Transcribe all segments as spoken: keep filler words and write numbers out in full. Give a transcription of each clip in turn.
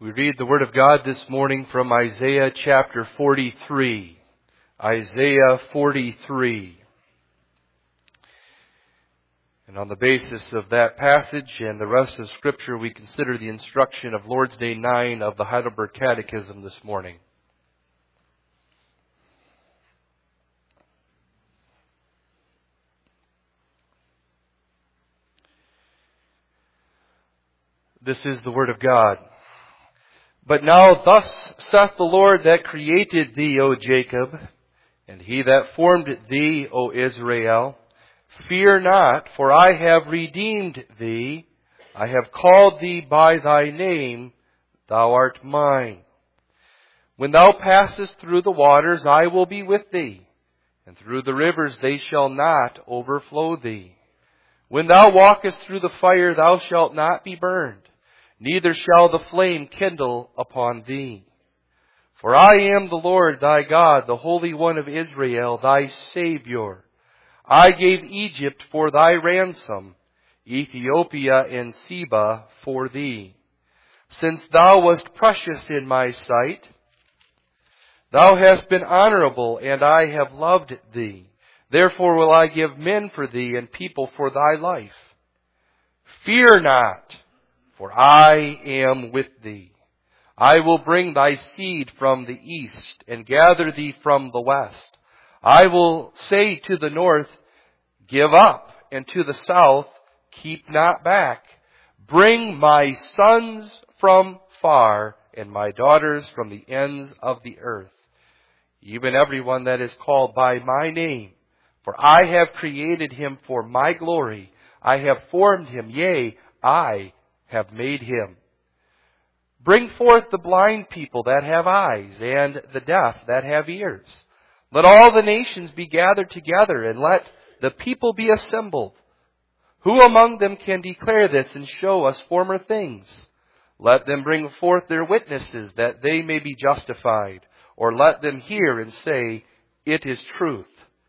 We read the Word of God this morning from Isaiah chapter forty-three. Isaiah forty-three. And on the basis of that passage and the rest of Scripture, we consider the instruction of Lord's Day nine of the Heidelberg Catechism this morning. This is the Word of God. But now thus saith the Lord that created thee, O Jacob, and he that formed thee, O Israel, fear not, for I have redeemed thee. I have called thee by thy name, thou art mine. When thou passest through the waters, I will be with thee, and through the rivers they shall not overflow thee. When thou walkest through the fire, thou shalt not be burned, neither shall the flame kindle upon thee. For I am the Lord thy God, the Holy One of Israel, thy Savior. I gave Egypt for thy ransom, Ethiopia and Seba for thee. Since thou wast precious in my sight, thou hast been honorable, and I have loved thee. Therefore will I give men for thee, and people for thy life. Fear not, for I am with thee. I will bring thy seed from the east, and gather thee from the west. I will say to the north, give up, and to the south, keep not back. Bring my sons from far, and my daughters from the ends of the earth. Even everyone that is called by my name. For I have created him for my glory. I have formed him, yea, I have made him. Bring forth the blind people that have eyes, and the deaf that have ears. Let all the nations be gathered together, and let the people be assembled. Who among them can declare this and show us former things? Let them bring forth their witnesses, that they may be justified. Or let them hear and say, it is truth.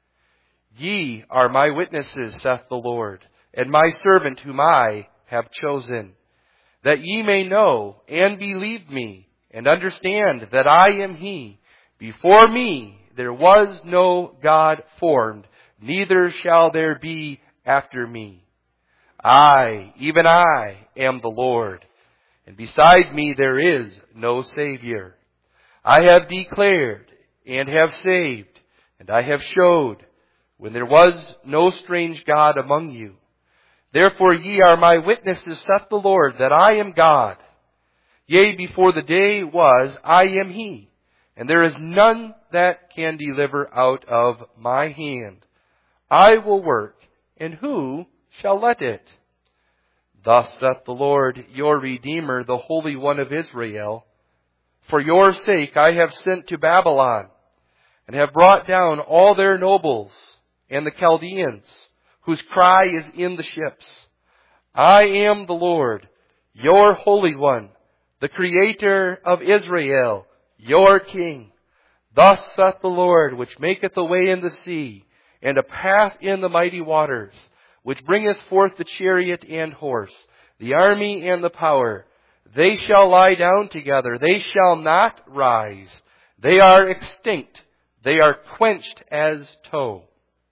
Ye are my witnesses, saith the Lord, and my servant whom I have chosen, that ye may know and believe me, and understand that I am he. Before me there was no God formed, neither shall there be after me. I, even I, am the Lord, and beside me there is no Savior. I have declared and have saved, and I have showed, when there was no strange God among you. Therefore ye are my witnesses, saith the Lord, that I am God. Yea, before the day was, I am he, and there is none that can deliver out of my hand. I will work, and who shall let it? Thus saith the Lord, your Redeemer, the Holy One of Israel. For your sake I have sent to Babylon, and have brought down all their nobles and the Chaldeans, whose cry is in the ships. I am the Lord, your Holy One, the Creator of Israel, your King. Thus saith the Lord, which maketh a way in the sea, and a path in the mighty waters, which bringeth forth the chariot and horse, the army and the power. They shall lie down together, they shall not rise. They are extinct, they are quenched as tow.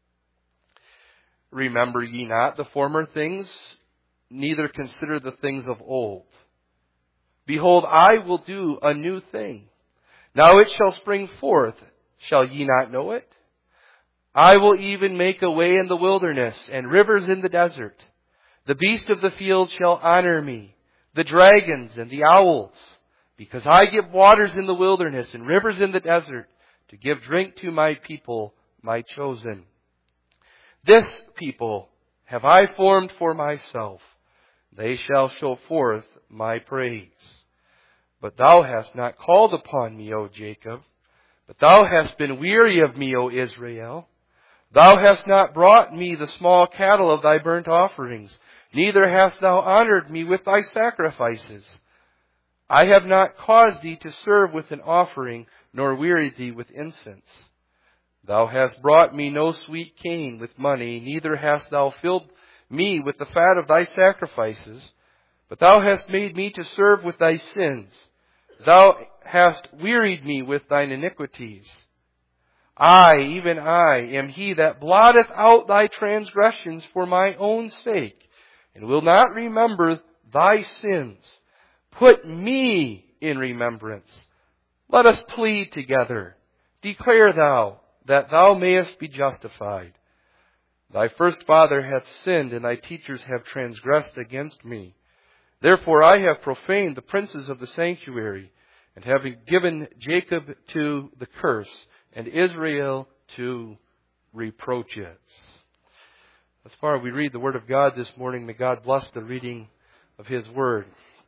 Remember ye not the former things, neither consider the things of old. Behold, I will do a new thing. Now it shall spring forth. Shall ye not know it? I will even make a way in the wilderness, and rivers in the desert. The beasts of the field shall honor me, the dragons and the owls, because I give waters in the wilderness and rivers in the desert, to give drink to my people, my chosen. This people have I formed for myself. They shall show forth my praise. But thou hast not called upon me, O Jacob. But thou hast been weary of me, O Israel. Thou hast not brought me the small cattle of thy burnt offerings, neither hast thou honored me with thy sacrifices. I have not caused thee to serve with an offering, nor wearied thee with incense. Thou hast brought me no sweet cane with money, neither hast thou filled me with the fat of thy sacrifices. But thou hast made me to serve with thy sins, Thou hast wearied me with thine iniquities. I, even I, am he that blotteth out thy transgressions for my own sake, and will not remember thy sins. Put me in remembrance. Let us plead together. Declare thou, that thou mayest be justified. Thy first father hath sinned, and thy teachers have transgressed against me. Therefore I have profaned the princes of the sanctuary, and have given Jacob to the curse, and Israel to reproaches. As far as we read the Word of God this morning, may God bless the reading of His Word.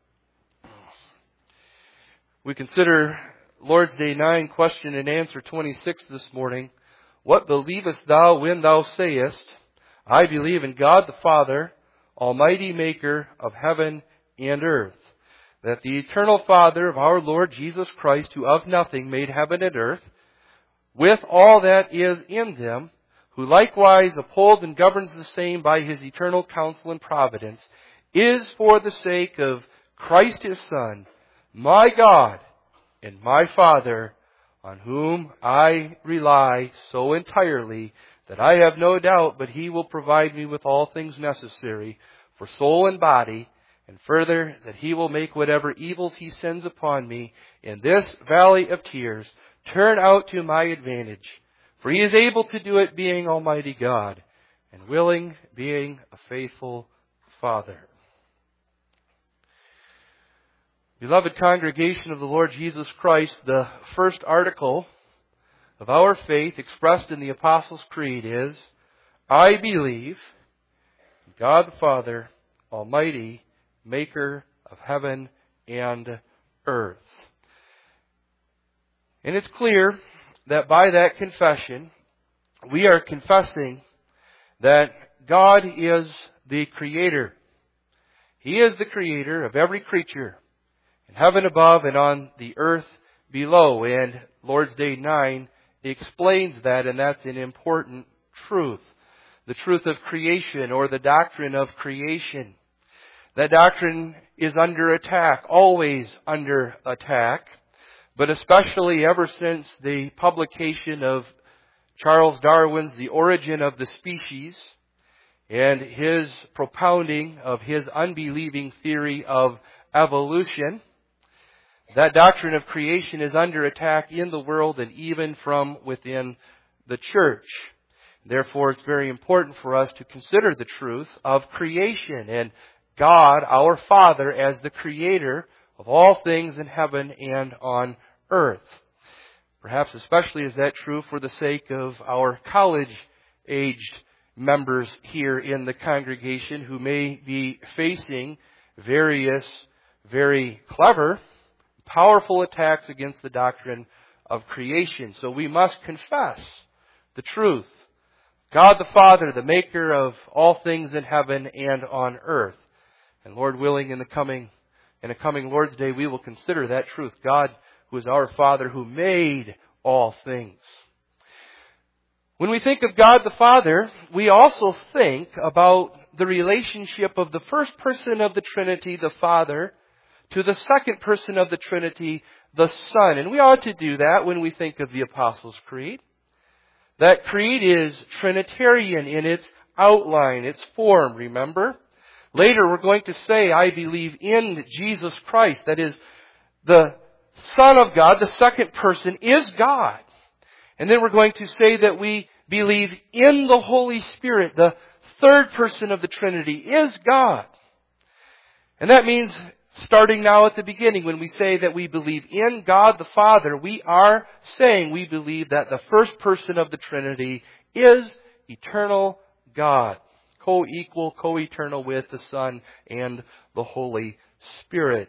We consider Lord's Day nine, question and answer twenty-six this morning. What believest thou when thou sayest, I believe in God the Father, Almighty Maker of heaven and earth, that the eternal Father of our Lord Jesus Christ, who of nothing made heaven and earth, with all that is in them, who likewise upholds and governs the same by His eternal counsel and providence, is for the sake of Christ His Son, my God and my Father, on whom I rely so entirely that I have no doubt but He will provide me with all things necessary for soul and body, and further, that He will make whatever evils He sends upon me in this valley of tears turn out to my advantage. For He is able to do it, being Almighty God, and willing, being a faithful Father. Beloved congregation of the Lord Jesus Christ, the first article of our faith expressed in the Apostles' Creed is, I believe in God the Father, Almighty, Maker of heaven and earth. And it's clear that by that confession, we are confessing that God is the Creator. He is the Creator of every creature in heaven above and on the earth below. And Lord's Day nine explains that, and that's an important truth. The truth of creation, or the doctrine of creation. That doctrine is under attack, always under attack, but especially ever since the publication of Charles Darwin's The Origin of the Species and his propounding of his unbelieving theory of evolution. That doctrine of creation is under attack in the world and even from within the church. Therefore, it's very important for us to consider the truth of creation and God, our Father, as the Creator of all things in heaven and on earth. Perhaps especially is that true for the sake of our college-aged members here in the congregation who may be facing various, very clever, powerful attacks against the doctrine of creation. So we must confess the truth. God the Father, the Maker of all things in heaven and on earth. And Lord willing, in the coming, in a coming Lord's Day, we will consider that truth. God, who is our Father, who made all things. When we think of God the Father, we also think about the relationship of the first person of the Trinity, the Father, to the second person of the Trinity, the Son. And we ought to do that when we think of the Apostles' Creed. That creed is Trinitarian in its outline, its form, remember? Later we're going to say, I believe in Jesus Christ. That is, the Son of God, the second person, is God. And then we're going to say that we believe in the Holy Spirit. The third person of the Trinity is God. And that means, starting now at the beginning, when we say that we believe in God the Father, we are saying we believe that the first person of the Trinity is eternal God. Co-equal, co-eternal with the Son and the Holy Spirit.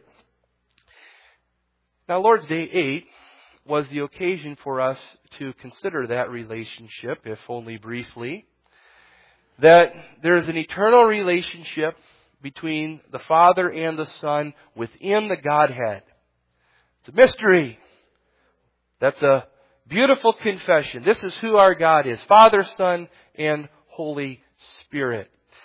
Now, Lord's Day eight was the occasion for us to consider that relationship, if only briefly. That there is an eternal relationship between the Father and the Son within the Godhead. It's a mystery. That's a beautiful confession. This is who our God is. Father, Son, and Holy Spirit.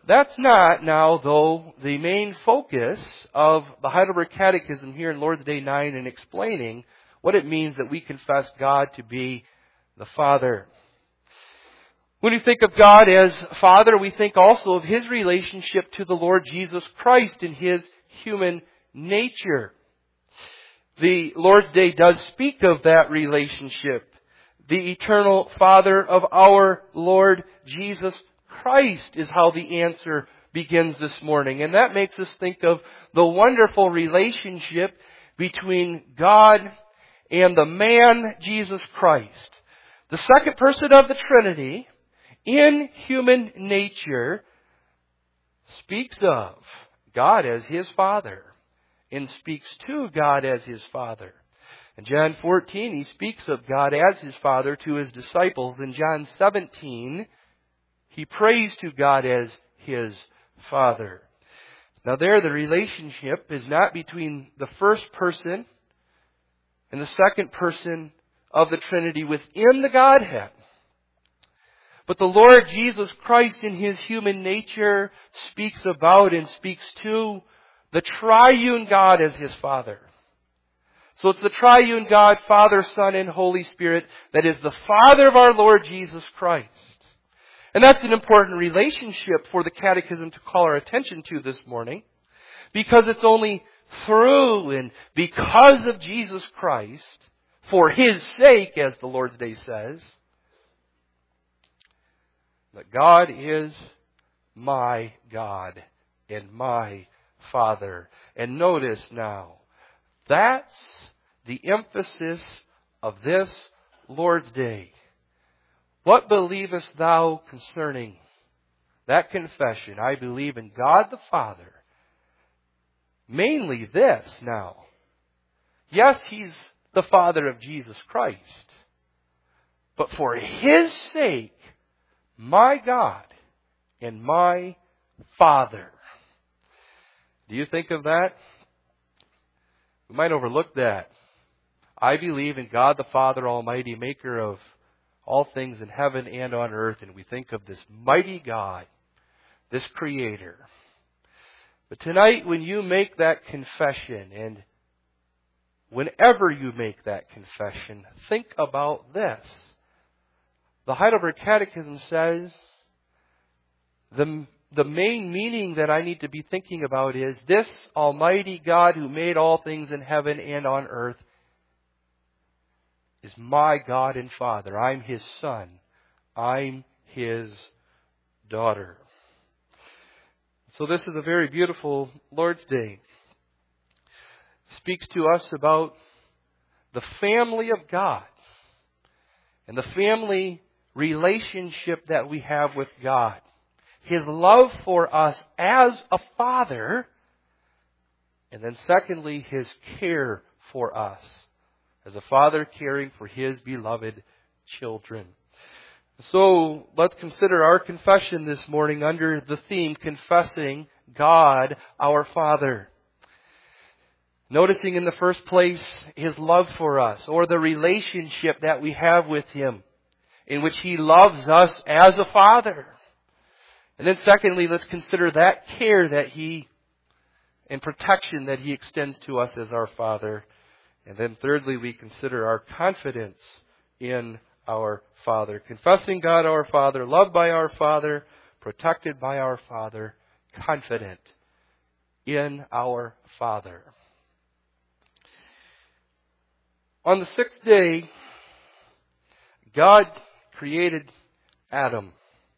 That's not now, though, the main focus of the Heidelberg Catechism here in Lord's Day nine in explaining what it means that we confess God to be the Father. When we think of God as Father, we think also of His relationship to the Lord Jesus Christ in His human nature. The Lord's Day does speak of that relationship. The eternal Father of our Lord Jesus Christ is how the answer begins this morning. And that makes us think of the wonderful relationship between God and the man Jesus Christ. The second person of the Trinity, in human nature, speaks of God as His Father and speaks to God as His Father. In John fourteen, He speaks of God as His Father to His disciples. In John seventeen, He prays to God as His Father. Now there, the relationship is not between the first person and the second person of the Trinity within the Godhead. But the Lord Jesus Christ in His human nature speaks about and speaks to the triune God as His Father. So it's the triune God, Father, Son, and Holy Spirit that is the Father of our Lord Jesus Christ. And that's an important relationship for the Catechism to call our attention to this morning, because it's only through and because of Jesus Christ, for His sake, as the Lord's Day says, that God is my God and my Father. And notice now, that's the emphasis of this Lord's Day. What believest thou concerning that confession? I believe in God the Father. Mainly this now. Yes, He's the Father of Jesus Christ. But for His sake, my God and my Father. Do you think of that? We might overlook that. I believe in God the Father Almighty, maker of all things in heaven and on earth. And we think of this mighty God, this Creator. But tonight, when you make that confession, and whenever you make that confession, think about this. The Heidelberg Catechism says the, the main meaning that I need to be thinking about is this Almighty God who made all things in heaven and on earth is my God and Father. I'm His Son. I'm His daughter. So this is a very beautiful Lord's Day. It speaks to us about the family of God and the family relationship that we have with God. His love for us as a Father, and then secondly, His care for us as a Father caring for His beloved children. So let's consider our confession this morning under the theme, confessing God our Father. Noticing in the first place His love for us, or the relationship that we have with Him, in which He loves us as a Father. And then secondly, let's consider that care that He, and protection that He extends to us as our Father. And then thirdly, we consider our confidence in our Father. Confessing God our Father, loved by our Father, protected by our Father, confident in our Father. On the sixth day, God created Adam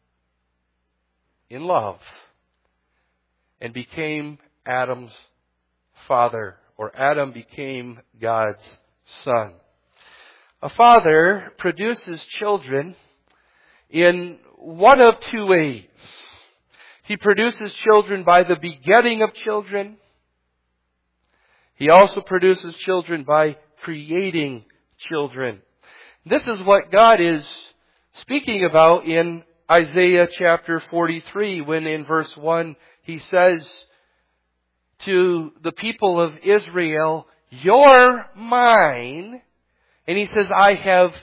in love and became Adam's father, or Adam became God's son. A father produces children in one of two ways. He produces children by the begetting of children. He also produces children by creating children. This is what God is speaking about in Isaiah chapter forty-three, when in verse one He says to the people of Israel, "You're mine." And He says, "I have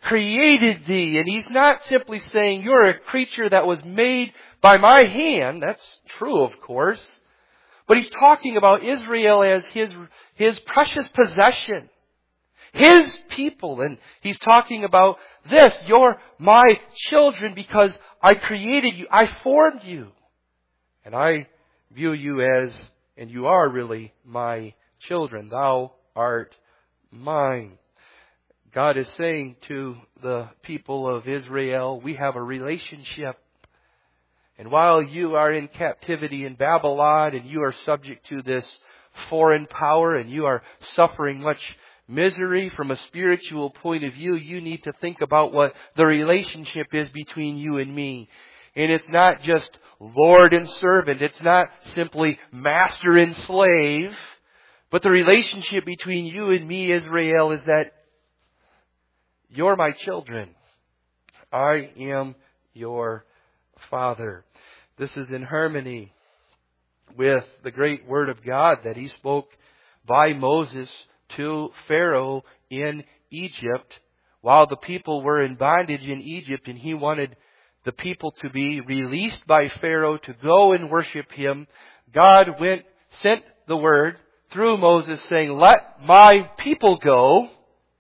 created thee. And He's not simply saying, you're a creature that was made by my hand. That's true, of course. But He's talking about Israel as His, His precious possession. His people. And He's talking about this. You're my children because I created you. I formed you. And I view you as, and you are really my children. Thou art mine. God is saying to the people of Israel, we have a relationship. And while you are in captivity in Babylon and you are subject to this foreign power and you are suffering much misery from a spiritual point of view, you need to think about what the relationship is between you and me. And it's not just Lord and servant. It's not simply master and slave. But the relationship between you and me, Israel, is that you're my children. I am your Father. This is in harmony with the great Word of God that He spoke by Moses to Pharaoh in Egypt while the people were in bondage in Egypt, and he wanted the people to be released by Pharaoh to go and worship him. God went, sent the word through Moses saying, let my people go.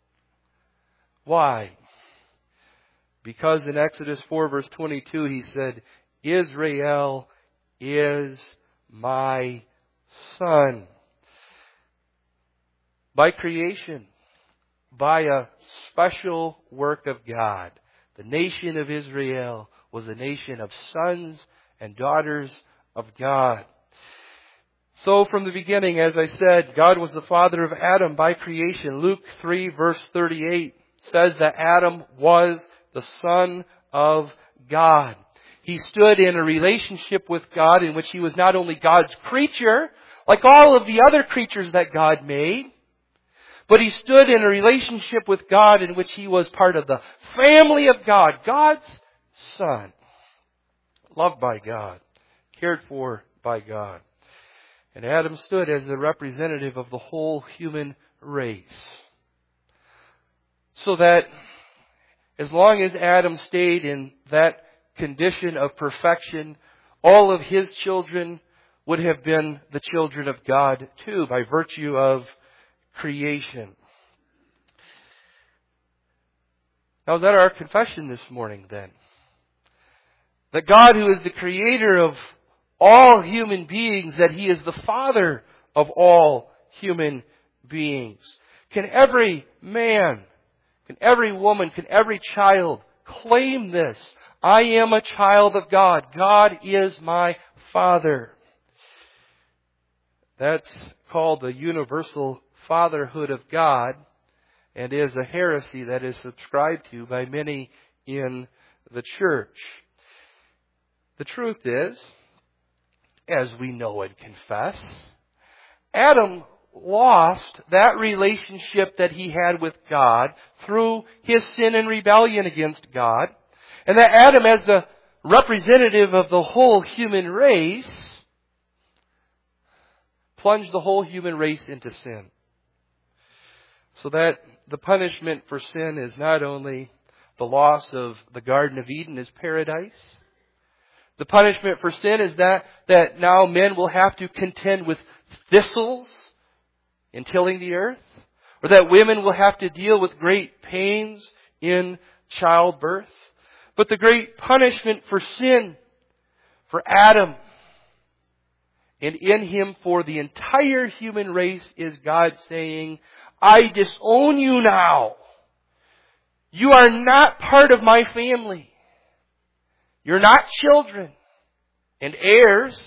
Why? Because in Exodus four verse twenty-two He said, Israel is my son. By creation, by a special work of God, the nation of Israel was a nation of sons and daughters of God. So from the beginning, as I said, God was the father of Adam by creation. Luke three verse thirty-eight says that Adam was the son of God. He stood in a relationship with God in which he was not only God's creature, like all of the other creatures that God made, but he stood in a relationship with God in which he was part of the family of God, God's son, loved by God, cared for by God. And Adam stood as the representative of the whole human race. So that as long as Adam stayed in that condition of perfection, all of his children would have been the children of God too, by virtue of creation. Now, is that our confession this morning then? That God, who is the creator of all human beings, that He is the Father of all human beings. Can every man, can every woman, can every child claim this? I am a child of God. God is my Father. That's called the universal fatherhood of God, and is a heresy that is subscribed to by many in the church. The truth is, as we know and confess, Adam lost that relationship that he had with God through his sin and rebellion against God. And that Adam, as the representative of the whole human race, plunged the whole human race into sin. So that the punishment for sin is not only the loss of the Garden of Eden as paradise. The punishment for sin is that, that now men will have to contend with thistles in tilling the earth. Or that women will have to deal with great pains in childbirth. But the great punishment for sin, for Adam, and in him for the entire human race, is God saying, I disown you now. You are not part of my family. You're not children and heirs,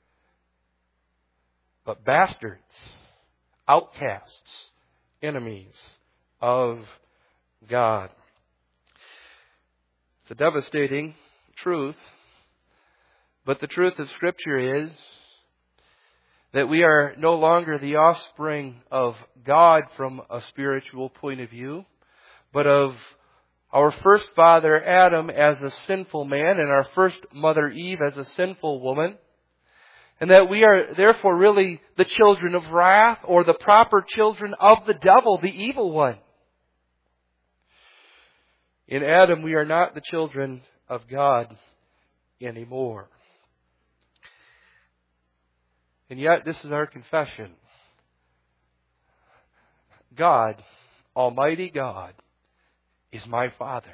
but bastards, outcasts, enemies of God. It's a devastating truth, but the truth of Scripture is that we are no longer the offspring of God from a spiritual point of view, but of our first father Adam as a sinful man and our first mother Eve as a sinful woman. And that we are therefore really the children of wrath, or the proper children of the devil, the evil one. In Adam, we are not the children of God anymore. And yet, this is our confession. God, Almighty God, is my Father.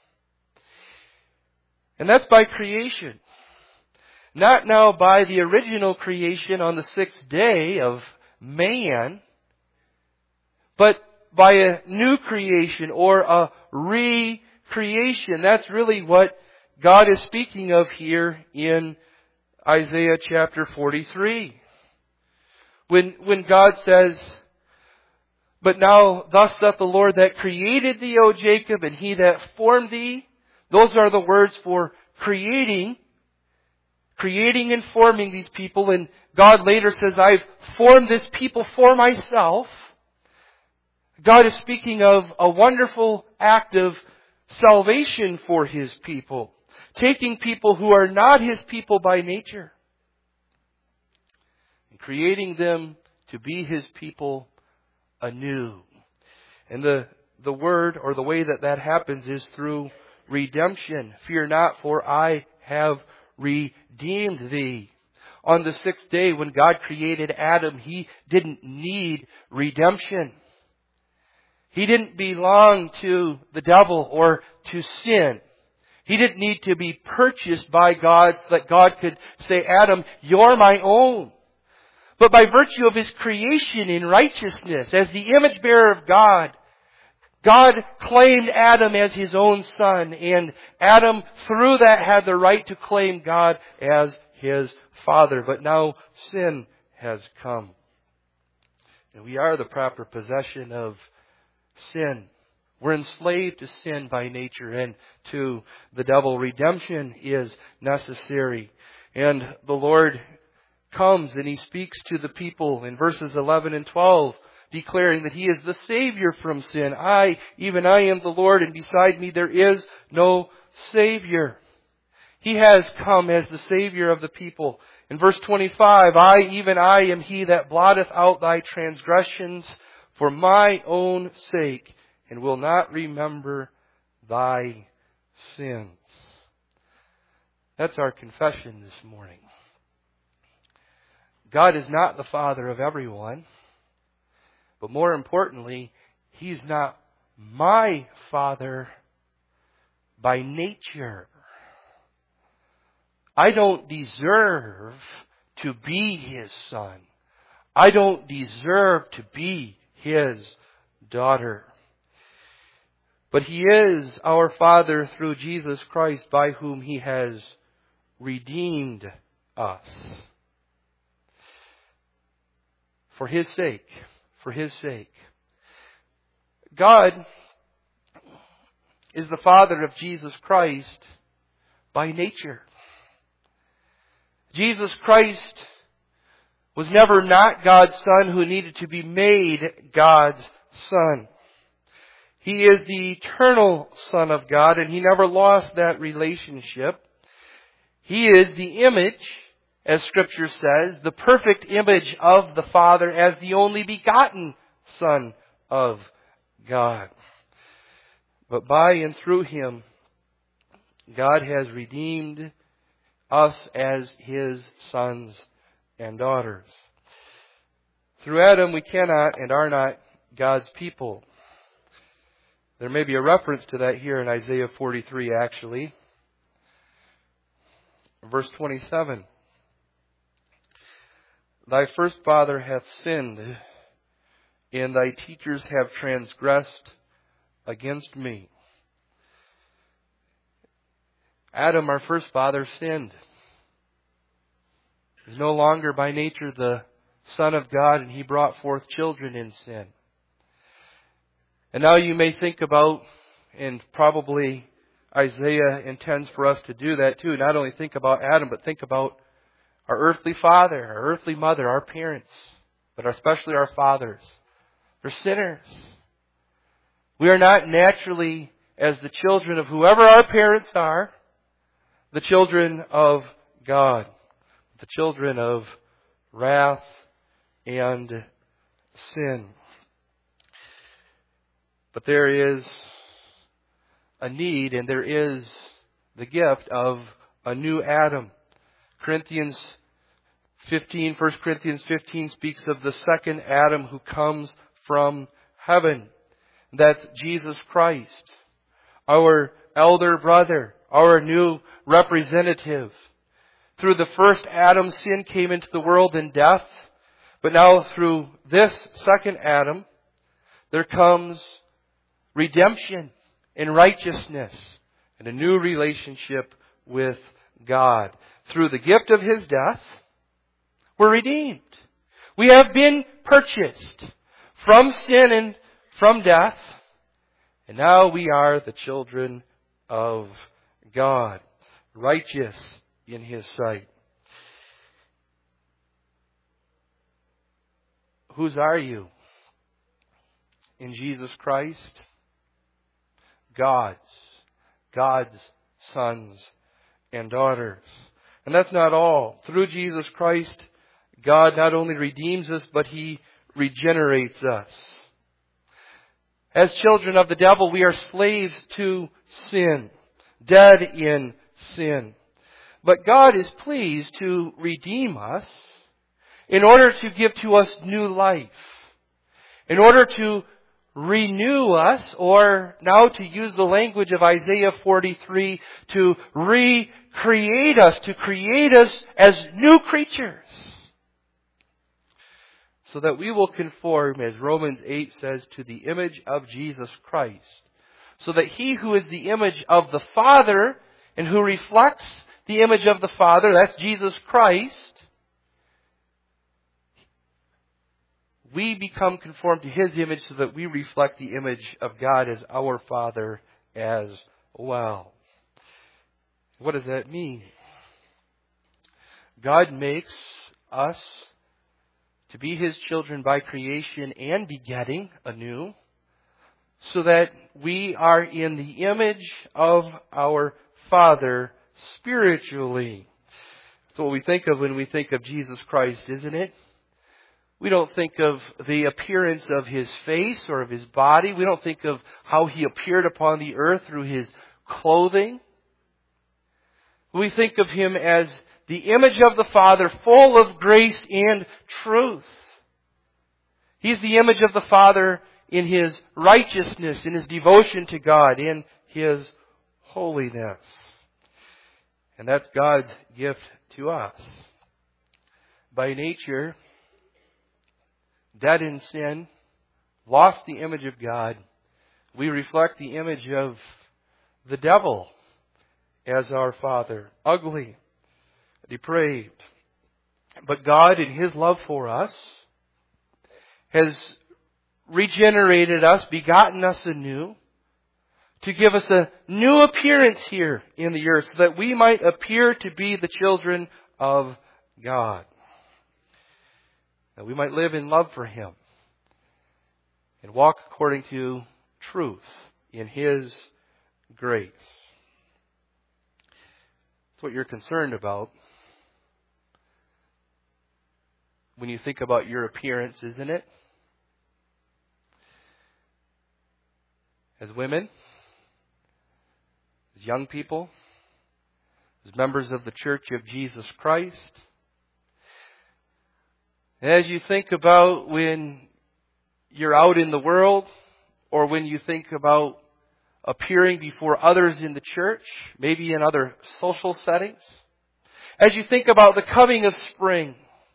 And that's by creation. Not now by the original creation on the sixth day of man, but by a new creation or a recreation. That's really what God is speaking of here in Isaiah chapter forty-three. When, when God says, "But now thus saith the Lord that created thee, O Jacob, and he that formed thee." Those are the words for creating. Creating and forming these people. And God later says, "I've formed this people for myself." God is speaking of a wonderful act of salvation for His people. Taking people who are not His people by nature and creating them to be His people anew. And the, the word or the way that that happens is through redemption. "Fear not, for I have redeemed thee." On the sixth day, when God created Adam, He didn't need redemption. He didn't belong to the devil or to sin. He didn't need to be purchased by God so that God could say, "Adam, you're my own." But by virtue of His creation in righteousness, as the image bearer of God, God claimed Adam as His own son, and Adam through that had the right to claim God as his father. But now sin has come. And we are the proper possession of sin. We're enslaved to sin by nature and to the devil. Redemption is necessary. And the Lord comes and He speaks to the people in verses eleven and twelve, declaring that He is the Savior from sin. I, even I am the Lord, and beside me there is no Savior. He has come as the Savior of the people. In verse twenty-five, "I, even I, am He that blotteth out thy transgressions for my own sake, and will not remember thy sins." That's our confession this morning. God is not the Father of everyone. But more importantly, He's not my Father by nature. I don't deserve to be His son. I don't deserve to be His daughter. But He is our Father through Jesus Christ, by whom He has redeemed us. For His sake. For His sake. God is the Father of Jesus Christ by nature. Jesus Christ was never not God's Son who needed to be made God's Son. He is the eternal Son of God, and He never lost that relationship. He is the image, as Scripture says, the perfect image of the Father as the only begotten Son of God. But by and through Him, God has redeemed us as His sons and daughters. Through Adam, we cannot and are not God's people. There may be a reference to that here in Isaiah forty-three, actually. Verse twenty-seven. "Thy first father hath sinned, and thy teachers have transgressed against me." Adam, our first father, sinned. He's no longer by nature the Son of God, and he brought forth children in sin. And now you may think about, and probably Isaiah intends for us to do that too, not only think about Adam, but think about our earthly father, our earthly mother, our parents, but especially our fathers. They're sinners. We are not naturally, as the children of whoever our parents are, the children of God, the children of wrath and sin. But there is a need, and there is the gift of a new Adam. Corinthians fifteen, First Corinthians fifteen speaks of the second Adam who comes from heaven. That's Jesus Christ, our elder brother, our new representative. Through the first Adam, sin came into the world in death. But now through this second Adam, there comes redemption and righteousness and a new relationship with God. Through the gift of His death, we're redeemed. We have been purchased from sin and from death. And now we are the children of God, righteous in His sight. Whose are you? In Jesus Christ? God's. God's sons and daughters. And that's not all. Through Jesus Christ, God not only redeems us, but He regenerates us. As children of the devil, we are slaves to sin, dead in sin. But God is pleased to redeem us in order to give to us new life, in order to renew us, or now to use the language of Isaiah forty-three, to recreate us, to create us as new creatures, so that we will conform, as Romans eight says, to the image of Jesus Christ, so that He who is the image of the Father and who reflects the image of the Father, that's Jesus Christ, we become conformed to His image so that we reflect the image of God as our Father as well. What does that mean? God makes us to be His children by creation and begetting anew, so that we are in the image of our Father spiritually. That's what we think of when we think of Jesus Christ, isn't it? We don't think of the appearance of His face or of His body. We don't think of how He appeared upon the earth through His clothing. We think of Him as the image of the Father, full of grace and truth. He's the image of the Father in His righteousness, in His devotion to God, in His holiness. And that's God's gift to us. By nature, dead in sin, lost the image of God, we reflect the image of the devil as our father. Ugly, depraved. But God, in His love for us, has regenerated us, begotten us anew, to give us a new appearance here in the earth, so that we might appear to be the children of God. That we might live in love for Him and walk according to truth in His grace. That's what you're concerned about when you think about your appearance, isn't it? As women, as young people, as members of the Church of Jesus Christ. And as you think about when you're out in the world, or when you think about appearing before others in the church, maybe in other social settings, as you think about the coming of spring,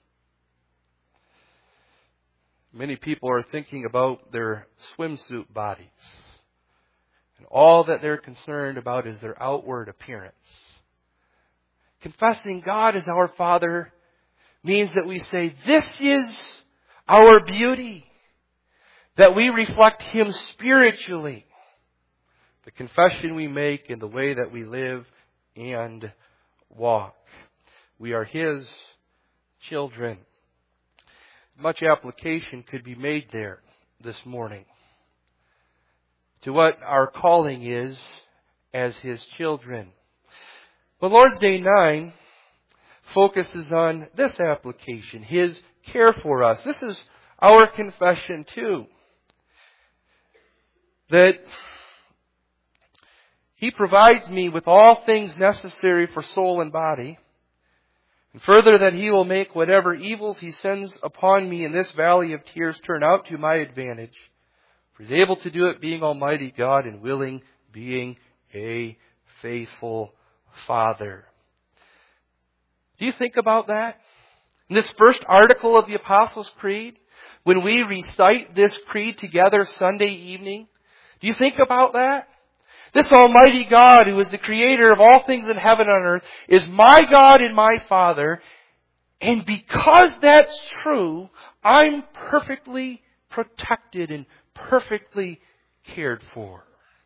many people are thinking about their swimsuit bodies. And all that they're concerned about is their outward appearance. Confessing God as our Father means that we say, this is our beauty. That we reflect Him spiritually. The confession we make in the way that we live and walk. We are His children. Much application could be made there this morning to what our calling is as His children. But Lord's Day nine focuses on this application, His care for us. This is our confession too. That He provides me with all things necessary for soul and body. And further, that He will make whatever evils He sends upon me in this valley of tears turn out to my advantage. For He's able to do it, being Almighty God, and willing, being a faithful Father. Do you think about that? In this first article of the Apostles' Creed, when we recite this creed together Sunday evening, do you think about that? This Almighty God, who is the Creator of all things in heaven and earth, is my God and my Father. And because that's true, I'm perfectly protected and perfectly cared for.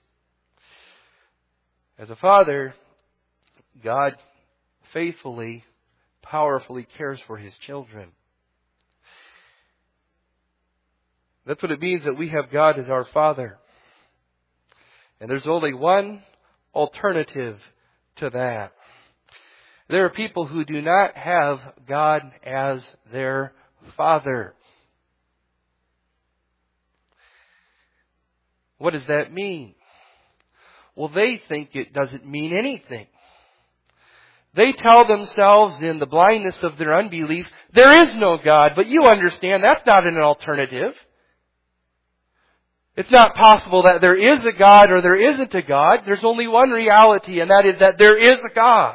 As a father, God faithfully, powerfully cares for His children. That's what it means that we have God as our Father. And there's only one alternative to that. There are people who do not have God as their Father. What does that mean? Well, they think it doesn't mean anything. They tell themselves in the blindness of their unbelief, there is no God, but you understand that's not an alternative. It's not possible that there is a God or there isn't a God. There's only one reality, and that is that there is a God.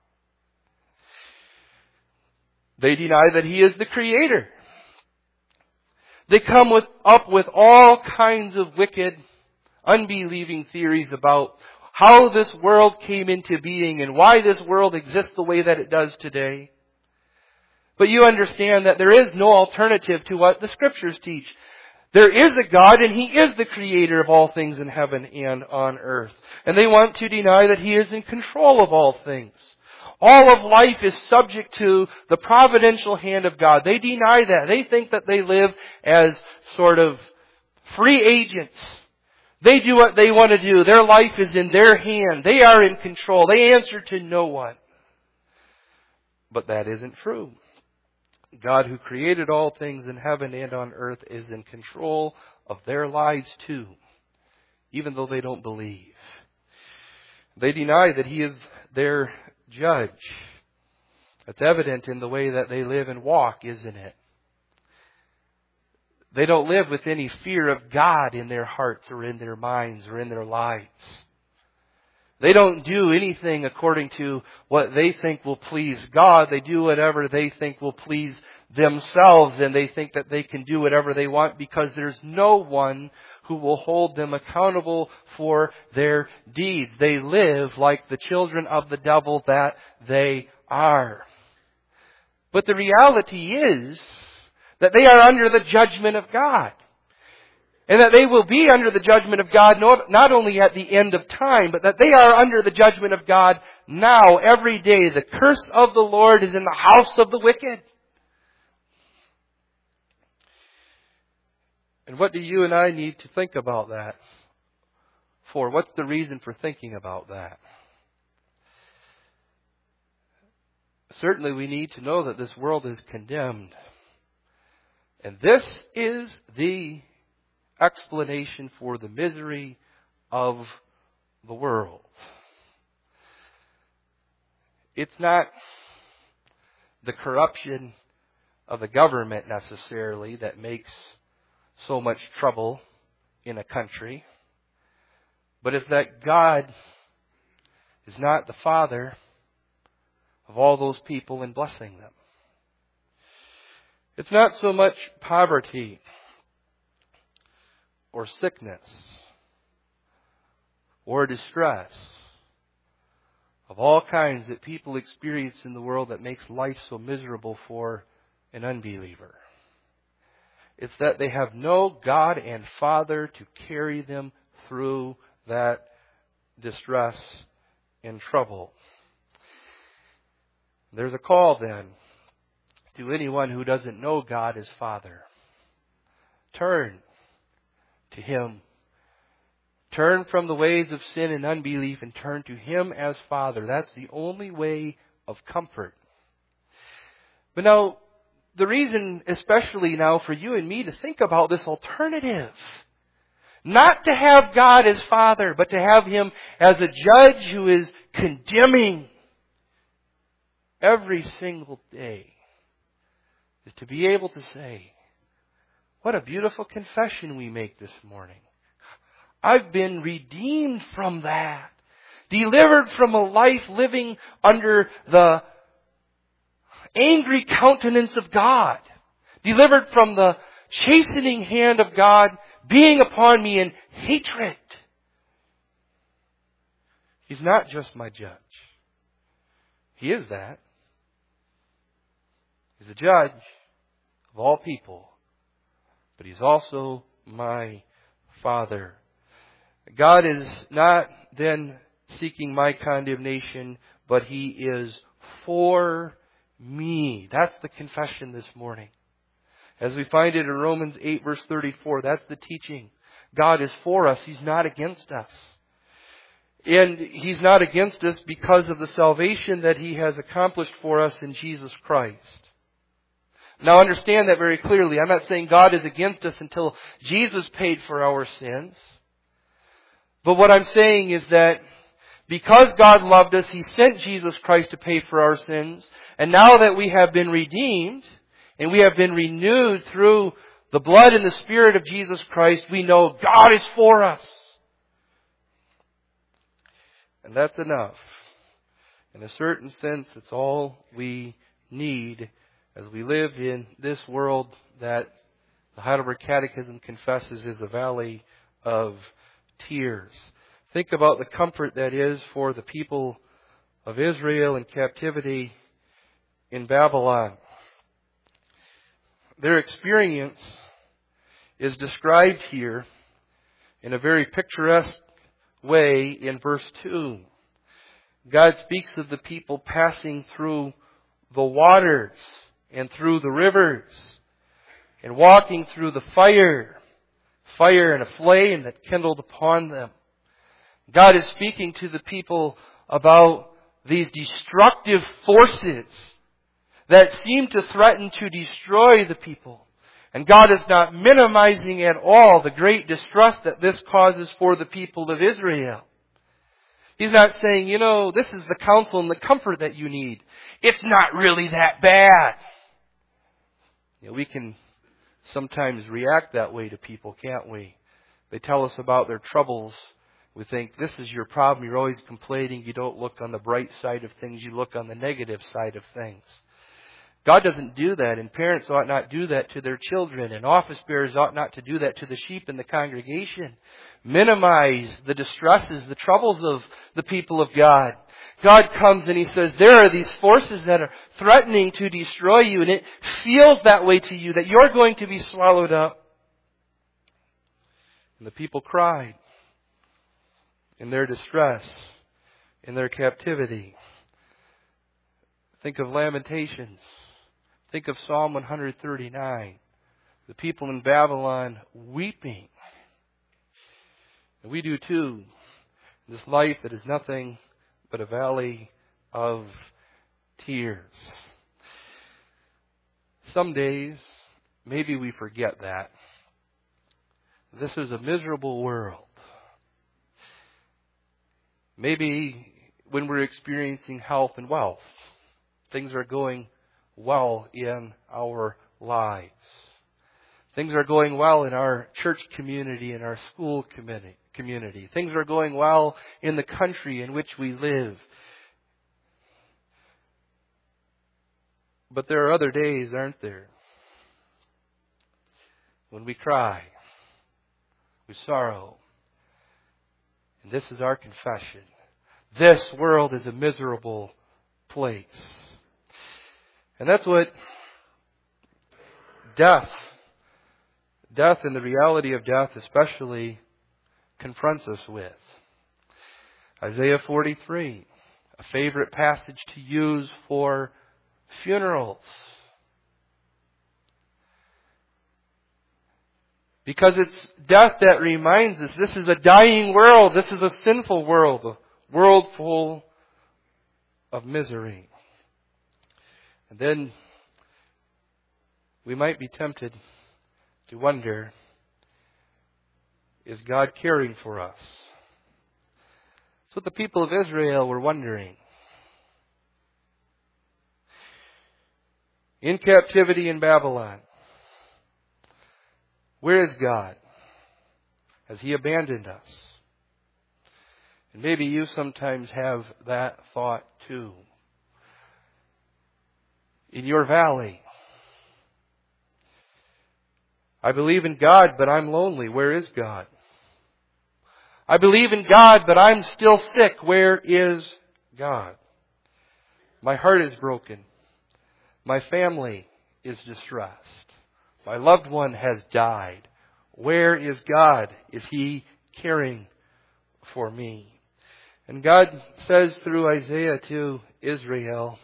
They deny that He is the Creator. They come with, up with all kinds of wicked, unbelieving theories about how this world came into being and why this world exists the way that it does today. But you understand that there is no alternative to what the Scriptures teach. There is a God, and He is the Creator of all things in heaven and on earth. And they want to deny that He is in control of all things. All of life is subject to the providential hand of God. They deny that. They think that they live as sort of free agents. They do what they want to do. Their life is in their hand. They are in control. They answer to no one. But that isn't true. God, who created all things in heaven and on earth, is in control of their lives too, even though they don't believe. They deny that He is their judge. That's evident in the way that they live and walk, isn't it? They don't live with any fear of God in their hearts or in their minds or in their lives. They don't do anything according to what they think will please God. They do whatever they think will please themselves, and they think that they can do whatever they want because there's no one who will hold them accountable for their deeds. They live like the children of the devil that they are. But the reality is that they are under the judgment of God. And that they will be under the judgment of God not only at the end of time, but that they are under the judgment of God now, every day. The curse of the Lord is in the house of the wicked. And what do you and I need to think about that for? What's the reason for thinking about that? Certainly we need to know that this world is condemned. And this is the explanation for the misery of the world. It's not the corruption of the government necessarily that makes so much trouble in a country, but it's that God is not the Father of all those people and blessing them. It's not so much poverty or sickness or distress of all kinds that people experience in the world that makes life so miserable for an unbeliever. It's that they have no God and Father to carry them through that distress and trouble. There's a call then to anyone who doesn't know God as Father. Turn to Him. Turn from the ways of sin and unbelief and turn to Him as Father. That's the only way of comfort. But now, the reason especially now for you and me to think about this alternative Not to have God as Father, but to have Him as a judge who is condemning every single day. Is to be able to say, what a beautiful confession we make this morning. I've been redeemed from that. Delivered from a life living under the angry countenance of God. Delivered from the chastening hand of God being upon me in hatred. He's not just my judge. He is that. He's a judge of all people. But He's also my Father. God is not then seeking my condemnation, but He is for me. That's the confession this morning. As we find it in Romans eight verse thirty-four, that's the teaching. God is for us. He's not against us. And He's not against us because of the salvation that He has accomplished for us in Jesus Christ. Now understand that very clearly. I'm not saying God is against us until Jesus paid for our sins. But what I'm saying is that because God loved us, He sent Jesus Christ to pay for our sins. And now that we have been redeemed, and we have been renewed through the blood and the Spirit of Jesus Christ, we know God is for us. And that's enough. In a certain sense, it's all we need as we live in this world that the Heidelberg Catechism confesses is a valley of tears. Think about the comfort that is for the people of Israel in captivity in Babylon. Their experience is described here in a very picturesque way in verse two. God speaks of the people passing through the waters and through the rivers and walking through the fire, fire and a flame that kindled upon them. God is speaking to the people about these destructive forces that seem to threaten to destroy the people. And God is not minimizing at all the great distress that this causes for the people of Israel. He's not saying, you know, this is the counsel and the comfort that you need. It's not really that bad. You know, we can sometimes react that way to people, can't we? They tell us about their troubles. We think, this is your problem. You're always complaining. You don't look on the bright side of things. You look on the negative side of things. God doesn't do that, and parents ought not do that to their children, and office bearers ought not to do that to the sheep in the congregation. Minimize the distresses, the troubles of the people of God. God comes and He says, there are these forces that are threatening to destroy you, and it feels that way to you, that you're going to be swallowed up. And the people cried in their distress, in their captivity. Think of Lamentations. Think of Psalm one thirty-nine. The people in Babylon weeping. And we do too. This life that is nothing but a valley of tears. Some days, maybe we forget that. This is a miserable world. Maybe when we're experiencing health and wealth, things are going well in our lives. Things are going well in our church community, in our school community. Things are going well in the country in which we live. But there are other days, aren't there, when we cry, we sorrow. And this is our confession. This world is a miserable place. And that's what death, death and the reality of death especially confronts us with. Isaiah forty-three, a favorite passage to use for funerals. Because it's death that reminds us this is a dying world. This is a sinful world. A world full of misery. And then we might be tempted to wonder Is God caring for us? That's what the people of Israel were wondering. In captivity in Babylon, where is God? Has He abandoned us? And maybe you sometimes have that thought too. In your valley, I believe in God, but I'm lonely. Where is God? I believe in God, but I'm still sick. Where is God? My heart is broken. My family is distressed. My loved one has died. Where is God? Is He caring for me? And God says through Isaiah to Israel,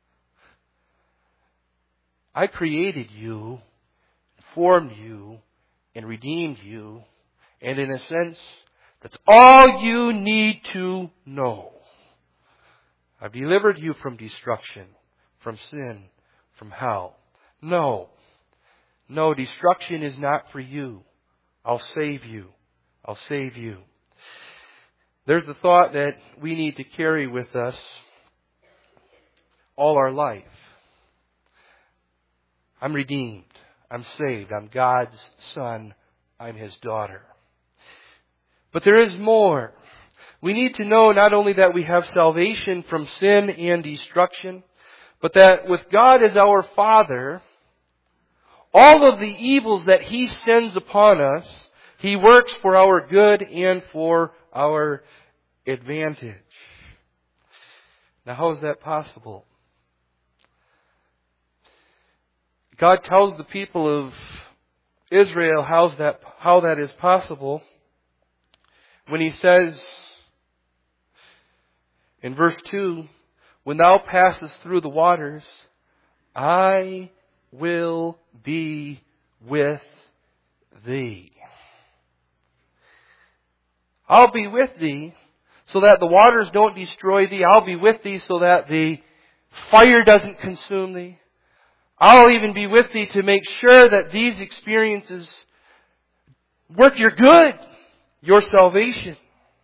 I created you, formed you, and redeemed you. And in a sense, that's all you need to know. I've delivered you from destruction, from sin, from hell. No. No, destruction is not for you. I'll save you. I'll save you. There's the thought that we need to carry with us all our life. I'm redeemed. I'm saved. I'm God's son. I'm His daughter. But there is more. We need to know not only that we have salvation from sin and destruction, but that with God as our Father, all of the evils that He sends upon us, He works for our good and for our advantage. Now, how is that possible? God tells the people of Israel how's that, how that is possible when He says in verse two, when thou passest through the waters, I will be with thee. I'll be with thee so that the waters don't destroy thee. I'll be with thee so that the fire doesn't consume thee. I'll even be with thee to make sure that these experiences work your good, your salvation.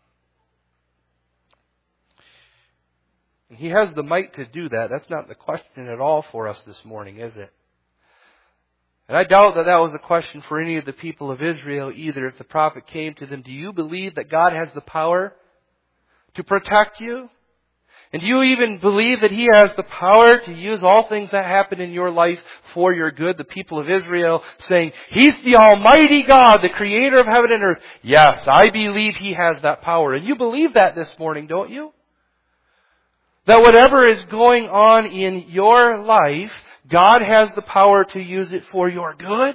He has the might to do that. That's not the question at all for us this morning, is it? And I doubt that that was a question for any of the people of Israel either. If the prophet came to them, do you believe that God has the power to protect you? And do you even believe that He has the power to use all things that happen in your life for your good? The people of Israel saying, He's the Almighty God, the Creator of heaven and earth. Yes, I believe He has that power. And you believe that this morning, don't you? That whatever is going on in your life, God has the power to use it for your good?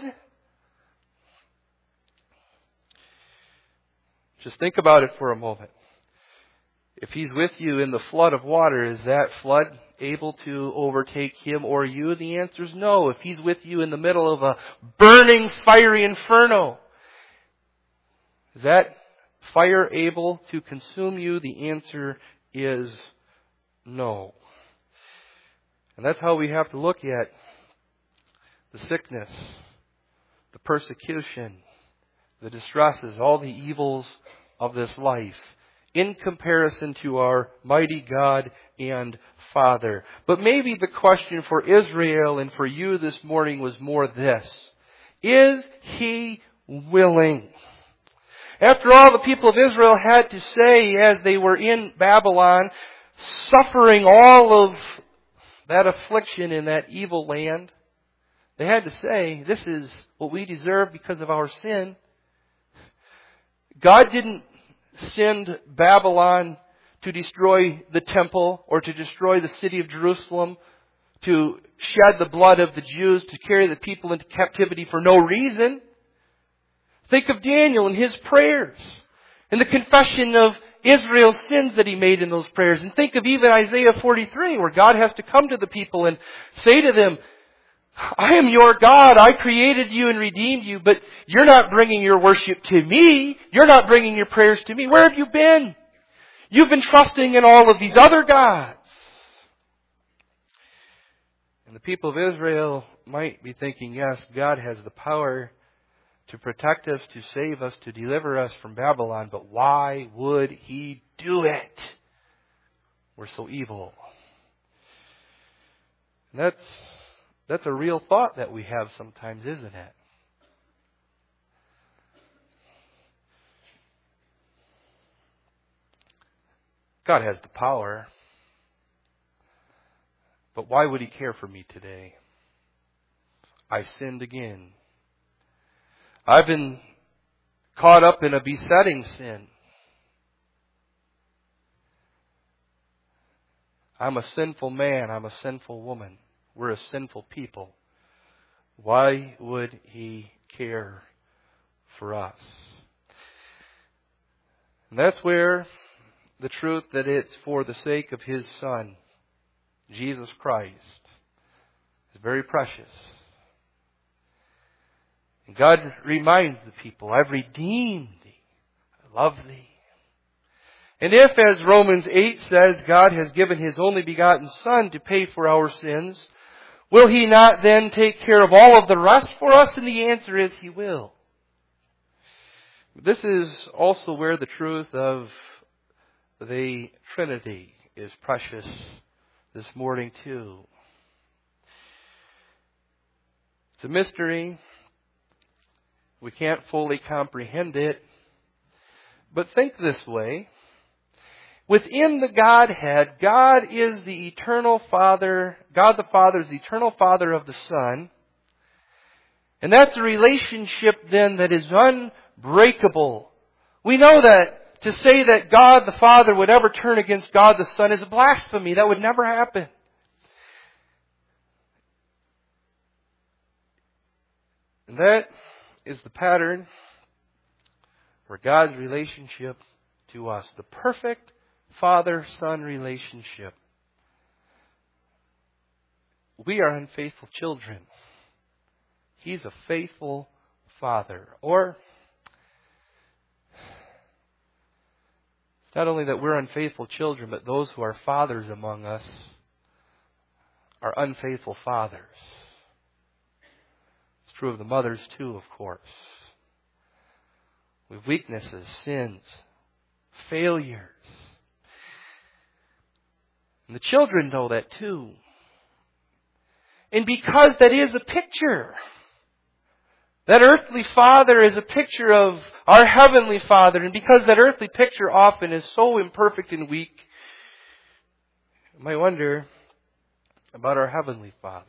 Just think about it for a moment. If He's with you in the flood of water, is that flood able to overtake Him or you? The answer is no. If He's with you in the middle of a burning, fiery inferno, is that fire able to consume you? The answer is no. And that's how we have to look at the sickness, the persecution, the distresses, all the evils of this life in comparison to our mighty God and Father. But maybe the question for Israel and for you this morning was more this: is He willing? After all, the people of Israel had to say as they were in Babylon, suffering all of that affliction in that evil land, they had to say, this is what we deserve because of our sin. God didn't send Babylon to destroy the temple or to destroy the city of Jerusalem, to shed the blood of the Jews, to carry the people into captivity for no reason. Think of Daniel and his prayers and the confession of Israel's sins that he made in those prayers. And think of even Isaiah forty-three, where God has to come to the people and say to them, I am your God. I created you and redeemed you, but you're not bringing your worship to me. You're not bringing your prayers to me. Where have you been? You've been trusting in all of these other gods. And the people of Israel might be thinking, yes, God has the power to protect us, to save us, to deliver us from Babylon. But why would He do it? We're so evil. And that's, that's a real thought that we have sometimes, isn't it? God has the power. But why would He care for me today? I sinned again. I've been caught up in a besetting sin. I'm a sinful man. I'm a sinful woman. We're a sinful people. Why would He care for us? And that's where the truth that it's for the sake of His Son, Jesus Christ, is very precious. And God reminds the people, I've redeemed thee. I love thee. And if, as Romans eight says, God has given His only begotten Son to pay for our sins, will He not then take care of all of the rest for us? And the answer is He will. This is also where the truth of the Trinity is precious this morning too. It's a mystery. We can't fully comprehend it. But think this way. Within the Godhead, God is the eternal Father. God the Father is the eternal Father of the Son. And that's a relationship then that is unbreakable. We know that to say that God the Father would ever turn against God the Son is a blasphemy. That would never happen. And that is the pattern for God's relationship to us. The perfect Father-Son relationship. We are unfaithful children. He's a faithful Father. Or, it's not only that we're unfaithful children, but those who are fathers among us are unfaithful fathers. It's true of the mothers too, of course. We have weaknesses, sins, failures. And the children know that too. And because that is a picture, that earthly father is a picture of our heavenly Father, and because that earthly picture often is so imperfect and weak, you might wonder about our heavenly Father.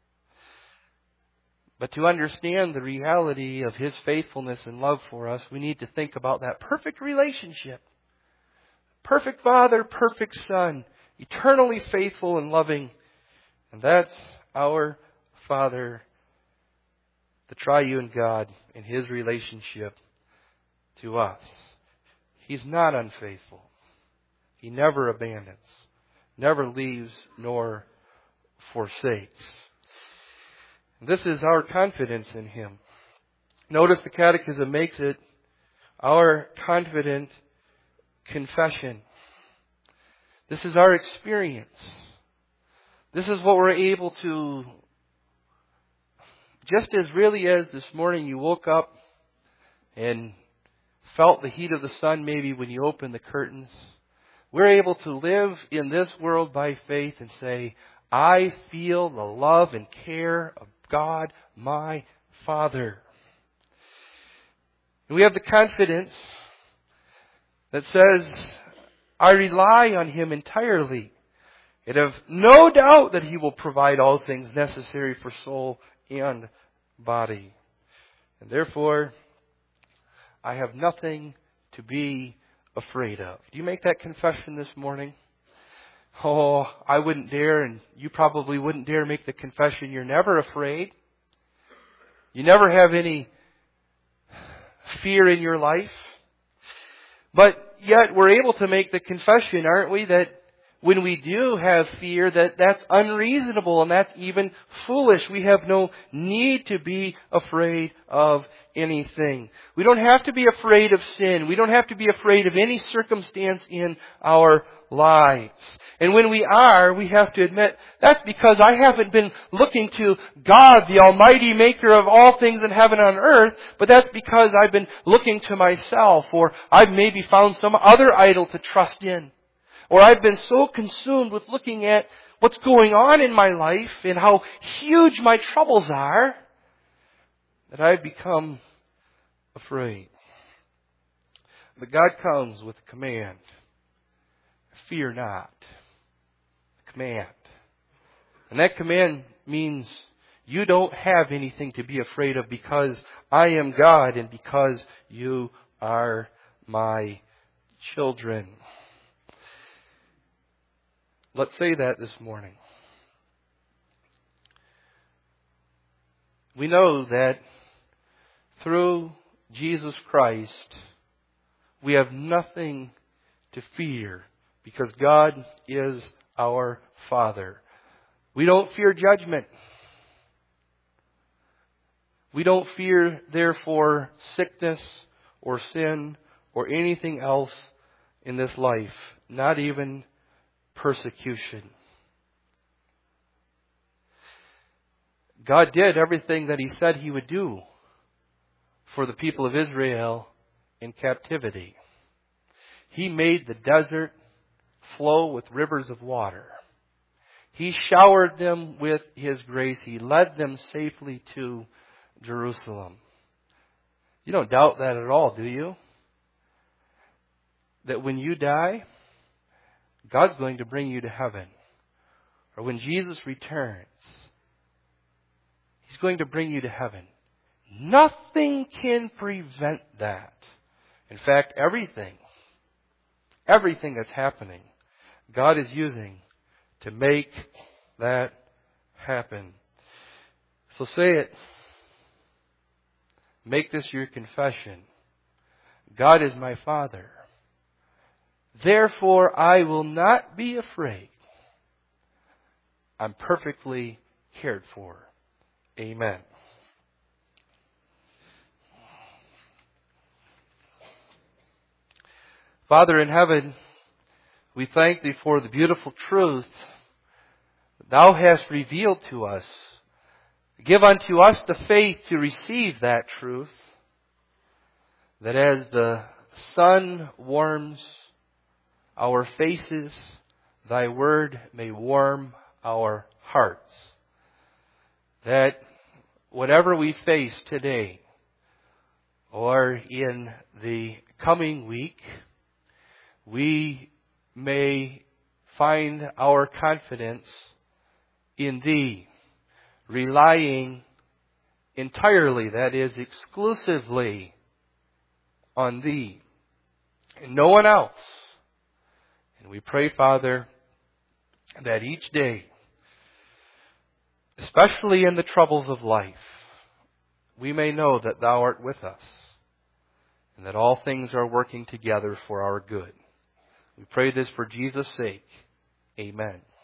But to understand the reality of His faithfulness and love for us, we need to think about that perfect relationship. Perfect Father, perfect Son, eternally faithful and loving. And that's our Father, the triune God, in His relationship to us. He's not unfaithful. He never abandons, never leaves, nor forsakes. This is our confidence in Him. Notice the Catechism makes it our confident confession. This is our experience. This is what we're able to, just as really as this morning you woke up and felt the heat of the sun maybe when you opened the curtains, we're able to live in this world by faith and say, I feel the love and care of God, my Father. And we have the confidence that says, I rely on Him entirely and have no doubt that He will provide all things necessary for soul and body. And therefore, I have nothing to be afraid of. Do you make that confession this morning? Oh, I wouldn't dare, and you probably wouldn't dare make the confession. You're never afraid. You never have any fear in your life. But yet we're able to make the confession, aren't we, that when we do have fear, that that's unreasonable and that's even foolish. We have no need to be afraid of anything. We don't have to be afraid of sin. We don't have to be afraid of any circumstance in our lives. And when we are, we have to admit, that's because I haven't been looking to God, the Almighty Maker of all things in heaven and on earth, but that's because I've been looking to myself, or I've maybe found some other idol to trust in. Or I've been so consumed with looking at what's going on in my life and how huge my troubles are that I've become afraid. But God comes with a command. Fear not. A command. And that command means you don't have anything to be afraid of because I am God and because you are my children. Let's say that this morning. We know that through Jesus Christ, we have nothing to fear because God is our Father. We don't fear judgment. We don't fear, therefore, sickness or sin or anything else in this life, not even persecution. God did everything that He said He would do for the people of Israel in captivity. He made the desert flow with rivers of water. He showered them with His grace. He led them safely to Jerusalem. You don't doubt that at all, do you? That when you die, God's going to bring you to heaven. Or when Jesus returns, He's going to bring you to heaven. Nothing can prevent that. In fact, everything, everything that's happening, God is using to make that happen. So say it. Make this your confession. God is my Father. Therefore, I will not be afraid. I'm perfectly cared for. Amen. Father in heaven, we thank Thee for the beautiful truth Thou hast revealed to us. Give unto us the faith to receive that truth, that as the sun warms our faces, Thy word may warm our hearts. That whatever we face today or in the coming week, we may find our confidence in Thee, relying entirely, that is, exclusively on Thee and no one else. And we pray, Father, that each day, especially in the troubles of life, we may know that Thou art with us and that all things are working together for our good. We pray this for Jesus' sake. Amen.